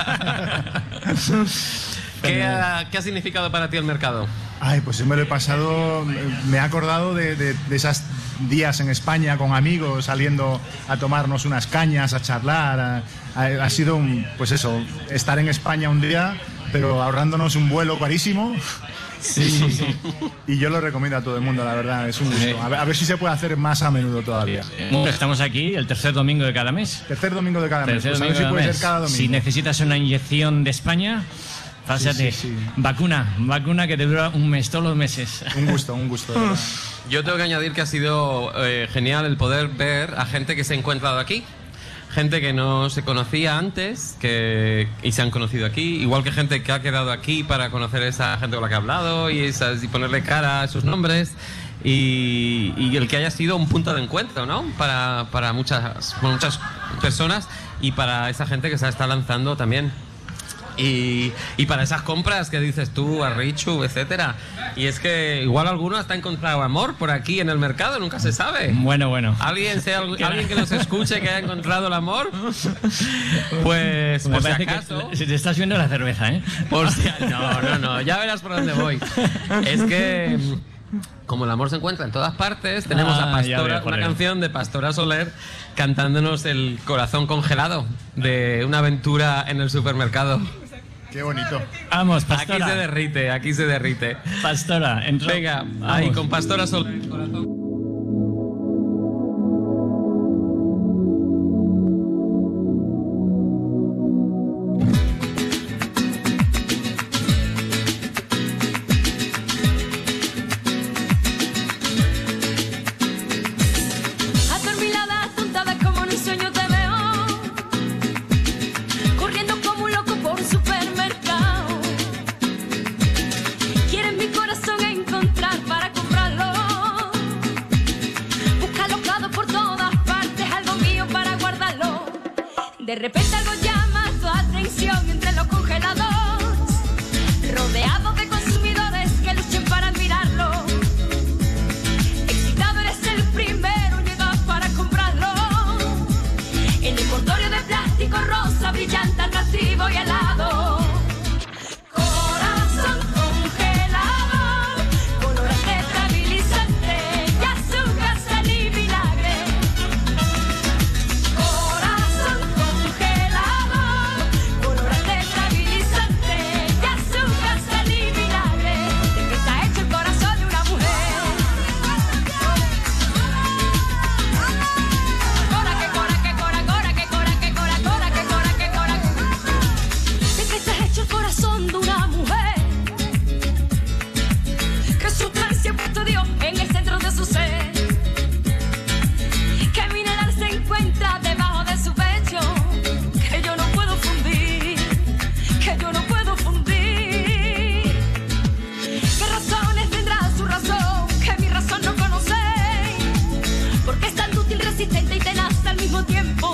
¿Qué ha, ¿Qué ha significado para ti el mercado? Ay, pues yo me lo he pasado, me he acordado de, de, de esos días en España con amigos, saliendo a tomarnos unas cañas, a charlar. a- a- ha sido, un, pues eso, estar en España un día, pero ahorrándonos un vuelo carísimo. Sí, y, sí, sí. y yo lo recomiendo a todo el mundo, la verdad, es un gusto. A ver, a ver si se puede hacer más a menudo todavía. Bueno, estamos aquí el tercer domingo de cada mes. Tercer domingo de cada mes, Tercer pues a ver domingo si de puede cada ser mes. cada domingo. Si necesitas una inyección de España, pásate. Sí, sí, sí. Vacuna, vacuna que te dura un mes, todos los meses. Un gusto, un gusto. de verdad. Yo tengo que añadir que ha sido eh, genial el poder ver a gente que se ha encontrado aquí. Gente que no se conocía antes que, y se han conocido aquí, igual que gente que ha quedado aquí para conocer a esa gente con la que ha hablado y, esas, y ponerle cara a sus nombres, y, y el que haya sido un punto de encuentro, ¿no? Para, para muchas, para muchas personas y para esa gente que se está lanzando también. Y, y para esas compras que dices tú, a Richu, etcétera. Y es que igual alguno hasta ha encontrado amor por aquí en el mercado, nunca se sabe. Bueno, bueno. ¿Alguien, sea, ¿alguien que nos escuche que haya encontrado el amor? Pues, Me por si parece que acaso... se te está subiendo la cerveza, ¿eh? Por si, no, no, no, ya verás por dónde voy. Es que... como el amor se encuentra en todas partes, tenemos Ah, a ya Pastora, veo, una joder. canción de Pastora Soler cantándonos El corazón congelado, de una aventura en el supermercado. Qué bonito. Vamos, Pastora. Aquí se derrite, aquí se derrite. Pastora, entra. Venga, Vamos. ahí con Pastora Soler. Corazón. Adormilada, atontada como en un sueño te veo, corriendo como un loco por un supermercado. Quieres mi corazón encontrar para comprarlo, busca alocado por todas partes algo mío para guardarlo. De repente algo llama tu atención entre los congelados, rodeado de consumidores que luchan para admirarlo. Excitado eres el primero, llegas para comprarlo. En el envoltorio de plástico rosa, brillante, atractivo y helado. Corazón congelado, colorante, estabilizante y azúcar, sal y vinagre. Corazón congelado, colorante, estabilizante y azúcar, sal y vinagre. ¿De qué está hecho el corazón de una mujer? Cora, que cora, que cora, cora, que cora, que cora, cora, que cora, que cora. ¿De qué está hecho el corazón de una mujer? Que sustancia ha puesto Dios en el centro de su ser. ¿Qué mineral se encuentra debajo de su pecho? Que yo no puedo fundir, que yo no puedo fundir. ¿Qué razones tendrá su razón que mi razón no conoce? Porque es tan útil, resistente y tenaz al mismo tiempo.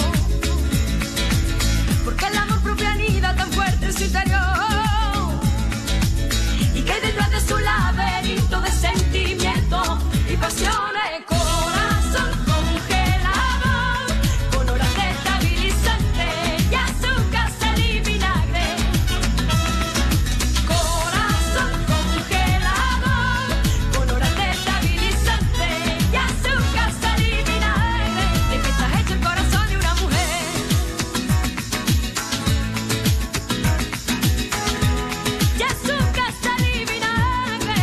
Porque el amor propio anida tan fuerte en su interior. Y que hay detrás de su laberinto de sentimientos y pasiones. Corazón congelado, colorante, estabilizante y azúcar, sal y vinagre. Corazón congelado, colorante, estabilizante y azúcar, sal y vinagre. ¿De qué está hecho el corazón de una mujer? Y azúcar, sal y vinagre.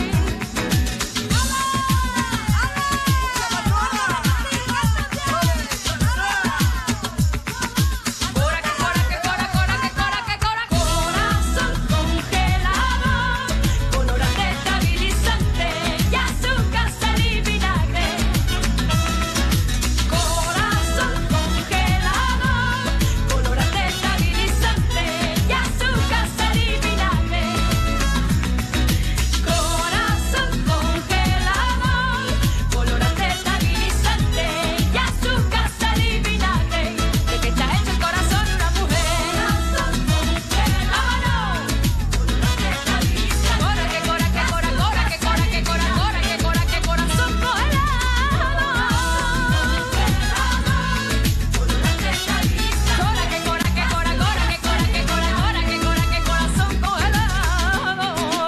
Cora, que cora, que cora, cora, que cora, que cora. Corazón congelado, colorante, estabilizante y azúcar, sal y vinagre. Corazón congelado, colorante, estabilizante y azúcar, sal y vinagre. Corazón congelado, colorante, estabilizante y azúcar, sal y vinagre. ¿De qué está hecho el corazón de una mujer? ¡Vámonos! Cora, que cora, que cora, cora, que cora, que cora, cora, que cora, que corazón congelado. Cora, que cora, que cora, cora, que cora, que cora, cora, que cora, que corazón congelado.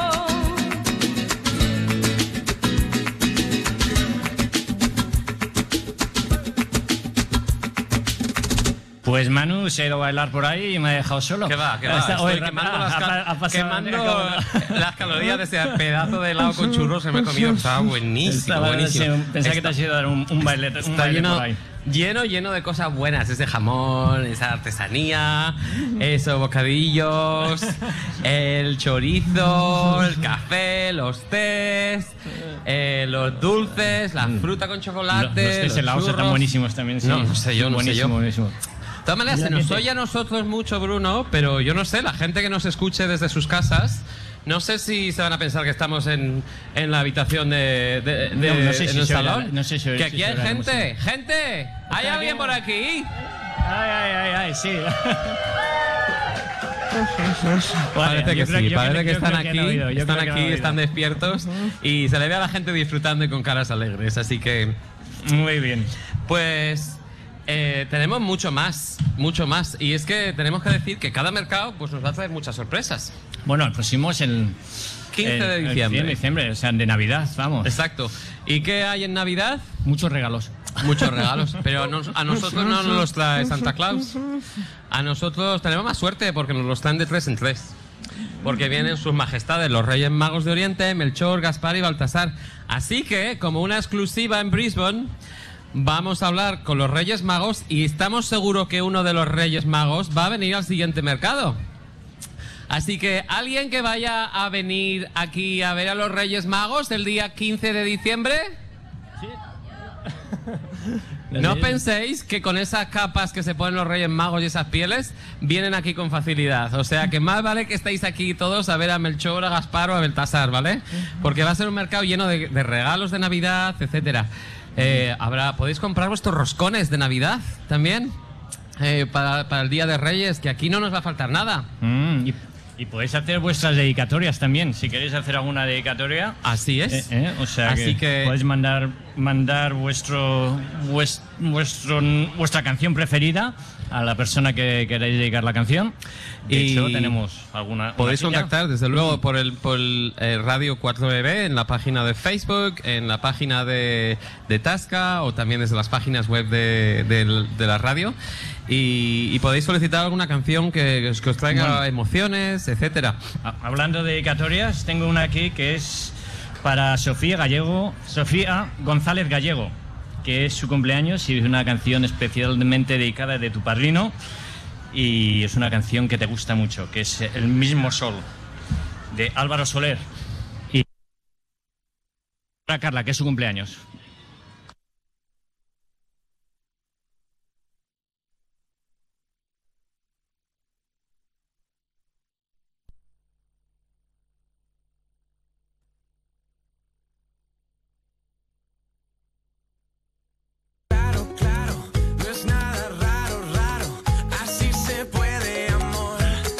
Pues Manu se ha ido a bailar por ahí y me ha dejado solo. Que va, que va. Está- Estoy oye, quemando, ha- las, ha- ca- ha pasado- quemando las calorías de ese pedazo de helado con churros que me he comido. Estaba buenísimo, Estaba- buenísimo. sí, pensaba que te Está- has ido a dar un, un baile, un Está baile lleno, por ahí. lleno, lleno de cosas buenas. Ese jamón, esa artesanía, esos bocadillos, el chorizo, el café, los tés, eh, los dulces, la fruta con chocolate. Los, los tés helados están churros. buenísimos también, sí. No, no sé yo, no buenísimo, sé yo. buenísimo. De todas maneras, se Mira, nos que te- oye a nosotros mucho, Bruno, pero yo no sé, la gente que nos escuche desde sus casas, no sé si se van a pensar que estamos en, en la habitación de, de, de- No, no sé en si el se oirá- salón. no sé si- que si aquí se hay oirá la gente, música. gente, ¿hay Está alguien bien. por aquí? Ay, ay, ay, ay, sí. Parece que yo creo- sí, yo parece creo- que yo están creo que aquí, han oído, yo están creo que aquí, han oído. están despiertos y se le ve a la gente disfrutando y con caras alegres, así que... Muy bien. Pues eh, tenemos mucho más, mucho más. Y es que tenemos que decir que cada mercado pues nos va a traer muchas sorpresas. Bueno, el próximo es el... quince el- de el diciembre. quince de diciembre, o sea, de Navidad, vamos. Exacto. ¿Y qué hay en Navidad? Muchos regalos. Muchos regalos, pero a, nos- a nosotros no nos los trae Santa Claus. A nosotros tenemos más suerte porque nos los traen de tres en tres. Porque vienen sus majestades, los Reyes Magos de Oriente, Melchor, Gaspar y Baltasar. Así que, como una exclusiva en Brisbane, vamos a hablar con los Reyes Magos y estamos seguros que uno de los Reyes Magos va a venir al siguiente mercado. Así que, ¿alguien que vaya a venir aquí a ver a los Reyes Magos el día quince de diciembre? No penséis que con esas capas que se ponen los Reyes Magos y esas pieles vienen aquí con facilidad. O sea que más vale que estéis aquí todos a ver a Melchor, a Gaspar o a Baltasar, ¿vale? Porque va a ser un mercado lleno de, de regalos de Navidad, etcétera. Eh, habrá, podéis comprar vuestros roscones de Navidad también eh, para, para el Día de Reyes, que aquí no nos va a faltar nada. Mm, y, y podéis hacer vuestras dedicatorias también, si queréis hacer alguna dedicatoria. Así es. Eh, eh, o sea Así que, que- podéis mandar mandar vuestro, vues- vuestro vuestra canción preferida a la persona que queráis dedicar la canción. De Y hecho, tenemos alguna. Podéis una silla. contactar desde luego por el, por el eh, Radio cuatro B B en la página de Facebook, en la página de, de Tasca o también desde las páginas web de, de- de la radio y, y podéis solicitar alguna canción que, que os- que os traiga Bueno. emociones, etcétera. Ah, Hablando de dedicatorias, tengo una aquí que es para Sofía Gallego, Sofía González Gallego, que es su cumpleaños y es una canción especialmente dedicada de tu padrino y es una canción que te gusta mucho, que es El mismo sol, de Álvaro Soler. Y para Carla, que es su cumpleaños. No es nada raro, raro, así se puede, amor.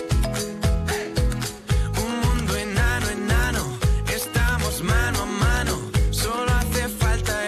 Un mundo enano, enano, estamos mano a mano, solo hace falta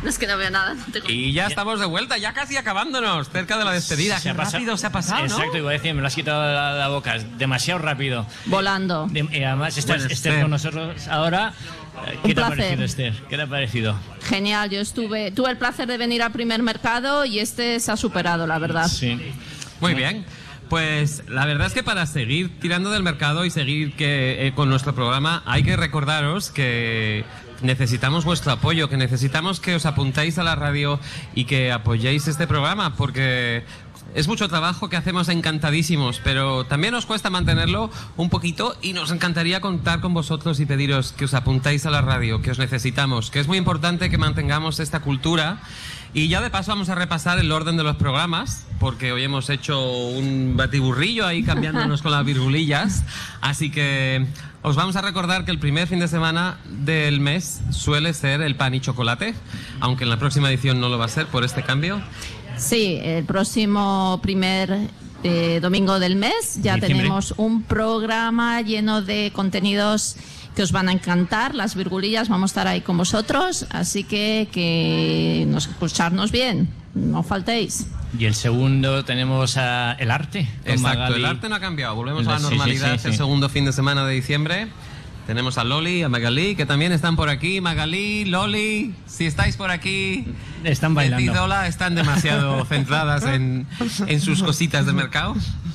No, es que no veo nada. No tengo... Y ya estamos de vuelta, ya casi acabándonos, cerca de la despedida. Se Qué ha pasado- rápido se ha pasado, ¿no? Exacto, iba a decir, me lo has quitado de la, de la boca, es demasiado rápido. Volando. De- y además estás Bueno, Esther Esther. con nosotros ahora. ¿Qué Un te ha placer. parecido, Esther? ¿Qué te ha parecido? Genial, yo estuve, tuve el placer de venir al primer mercado y este se ha superado, la verdad. Sí. Muy bien. Pues la verdad es que para seguir tirando del mercado y seguir que, eh, con nuestro programa, hay que recordaros que necesitamos vuestro apoyo, que necesitamos que os apuntéis a la radio y que apoyéis este programa, porque es mucho trabajo que hacemos encantadísimos, pero también nos cuesta mantenerlo un poquito y nos encantaría contar con vosotros y pediros que os apuntéis a la radio, que os necesitamos, que es muy importante que mantengamos esta cultura. Y ya de paso vamos a repasar el orden de los programas, porque hoy hemos hecho un batiburrillo ahí cambiándonos con las virgulillas. Así que os vamos a recordar que el primer fin de semana del mes suele ser el pan y chocolate, aunque en la próxima edición no lo va a ser por este cambio. Sí, el próximo primer eh, domingo del mes ya Diciembre. tenemos un programa lleno de contenidos que os van a encantar. Las virgulillas vamos a estar ahí con vosotros, así que que nos escucharnos bien, no faltéis. Y el segundo tenemos a el arte. con Exacto, Magali. el arte no ha cambiado. Volvemos a la Sí, sí, normalidad sí, sí. el segundo fin de semana de diciembre. Tenemos a Loli, a Magali, que también están por aquí. Magali, Loli, si estáis por aquí, están bailando. decid hola, están demasiado centradas en, en sus cositas de mercado.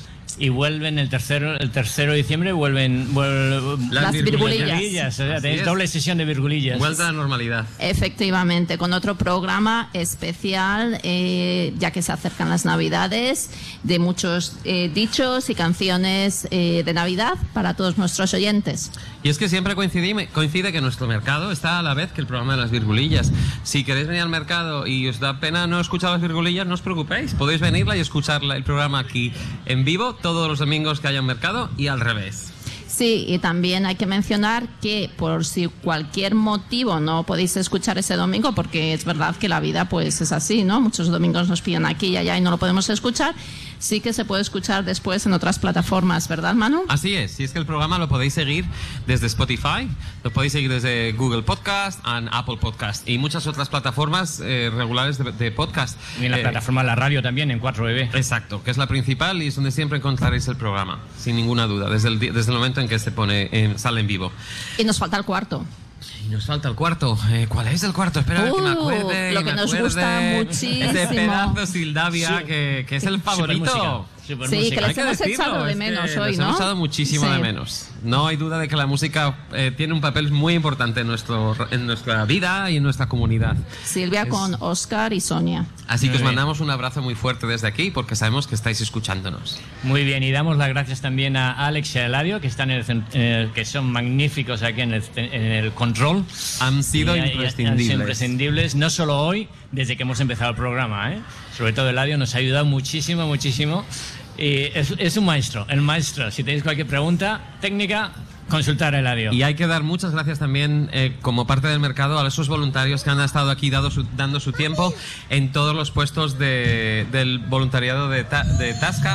Y vuelven el tercero, el tercero de diciembre, vuelven, vuel- Las Las virgulillas. virgulillas, o sea, Así tenéis es. doble sesión de virgulillas. Vuelta a la normalidad. Efectivamente, con otro programa especial, eh, ya que se acercan las Navidades, de muchos eh, dichos y canciones eh, de Navidad para todos nuestros oyentes. Y es que siempre coincide, coincide que nuestro mercado está a la vez que el programa de las virgulillas. Si queréis venir al mercado y os da pena no escuchar las virgulillas, no os preocupéis. Podéis venirla y escuchar la- el programa aquí en vivo todos los domingos que haya un mercado y al revés. Sí, y también hay que mencionar que por si cualquier motivo no podéis escuchar ese domingo, porque es verdad que la vida pues es así, ¿no? Muchos domingos nos pillan aquí y allá y no lo podemos escuchar, sí que se puede escuchar después en otras plataformas, ¿verdad, Manu? Así es, si es que el programa lo podéis seguir desde Spotify, lo podéis seguir desde Google Podcast and Apple Podcast y muchas otras plataformas eh, regulares de, de podcast. Y en la Eh, plataforma de la radio también, en cuatro B B. Exacto, que es la principal y es donde siempre encontraréis el programa, sin ninguna duda, desde el, di- desde el momento en que se pone en, sale en vivo. Y nos falta el cuarto. Y nos falta el cuarto. Eh, ¿Cuál es el cuarto? Espera a ver que me Uh, acuerde. lo me que nos acuerde. gusta muchísimo. Ese pedazo Sildavia Sí. que, que es el favorito. Sí, que les Hay hemos decirlo, echado de es que menos les hoy, ¿no? hemos echado muchísimo Sí. de menos. No hay duda de que la música eh, tiene un papel muy importante en, nuestro, en nuestra vida y en nuestra comunidad. Silvia Es- con Oscar y Sonia. Así que Muy os bien. mandamos un abrazo muy fuerte desde aquí porque sabemos que estáis escuchándonos. Muy bien, y damos las gracias también a Alex y a Eladio, que están en el, cen- en el- que son magníficos aquí en el, en el control. Han sido Y- y- y- imprescindibles. Han sido imprescindibles, no solo hoy, desde que hemos empezado el programa, ¿eh? Sobre todo Eladio nos ha ayudado muchísimo, muchísimo. Y es, es un maestro, el maestro. Si tenéis cualquier pregunta técnica, consultar a Eladio. Y hay que dar muchas gracias también, eh, como parte del mercado, a esos voluntarios que han estado aquí dado su- dando su tiempo en todos los puestos de- del voluntariado de, Ta- de Tasca.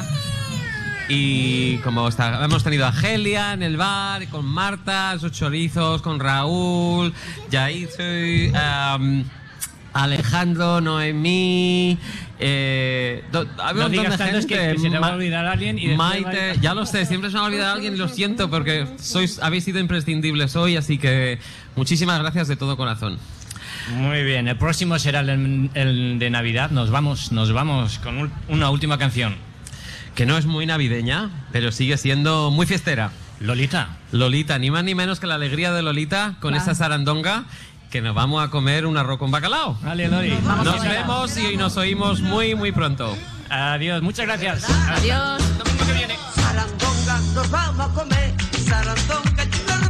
Y como está, hemos tenido a Gelia en el bar, con Marta, sus chorizos, con Raúl, Yaitzu, um, Alejandro, Noemí. Eh, do- había No un montón digas de tanto, es que- gente. que se te va a Ma- olvidar alguien y después Maite, va- ya lo sé, siempre se me va a olvidar alguien y lo siento porque sois, habéis sido imprescindibles hoy, así que muchísimas gracias de todo corazón. Muy bien, el próximo será el, el de Navidad. Nos vamos, nos vamos con un- una última canción. Que no es muy navideña, pero sigue siendo muy fiestera. Lolita. Lolita, ni más ni menos que la alegría de Lolita con Ah. esa sarandonga que nos vamos a comer un arroz con bacalao. Vale, Loli. Nos Vamos allá. vemos y nos oímos muy, muy pronto. Adiós, muchas gracias. Adiós. Domingo que viene. Sarandonga, nos vamos a comer. Sarandonga, y un arroz